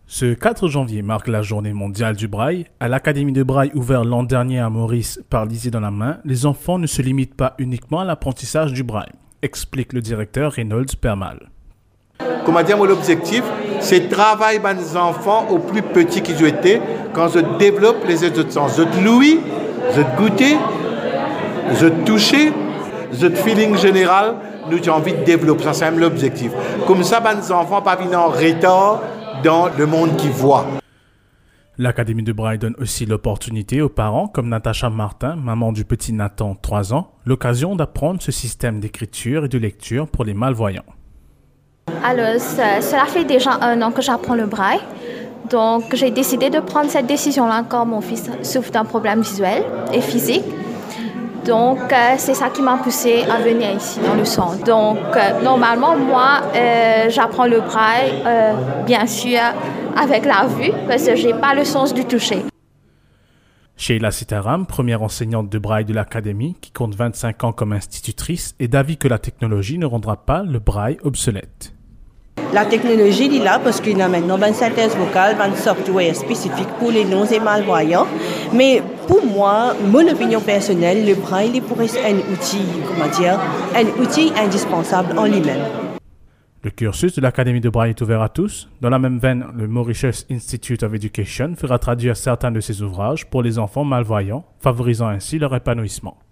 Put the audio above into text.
Ce 4 janvier marque la journée mondiale du braille. À l'Académie de braille ouverte l'an dernier à Maurice par Lisier dans la main, les enfants ne se limitent pas uniquement à l'apprentissage du braille, explique le directeur Reynolds Permal. Comment dire, l'objectif, c'est travailler avec les enfants au plus petit qu'ils ont été, quand je développe les autres sens. Je l'ouïe, je goûter, je toucher, je feeling général, nous avons envie de développer. Ça, c'est même l'objectif. Comme ça, les enfants ne viennent pas en retard dans le monde qu'ils voient. L'Académie de braille donne aussi l'opportunité aux parents, comme Natacha Martin, maman du petit Nathan, 3 ans, l'occasion d'apprendre ce système d'écriture et de lecture pour les malvoyants. Alors, cela fait déjà 1 an que j'apprends le braille. Donc, j'ai décidé de prendre cette décision-là quand mon fils souffre d'un problème visuel et physique. Donc, c'est ça qui m'a poussée à venir ici dans le centre. Donc, normalement, moi, j'apprends le braille, bien sûr, avec la vue, parce que je n'ai pas le sens du toucher. Sheila Sitaram, première enseignante de braille de l'Académie, qui compte 25 ans comme institutrice, est d'avis que la technologie ne rendra pas le braille obsolète. La technologie est là parce qu'il y a maintenant une synthèse vocale, un software spécifique pour les non et malvoyants. Mais pour moi, mon opinion personnelle, le braille pourrait être un outil indispensable en lui-même. Le cursus de l'Académie de braille est ouvert à tous. Dans la même veine, le Mauritius Institute of Education fera traduire certains de ses ouvrages pour les enfants malvoyants, favorisant ainsi leur épanouissement.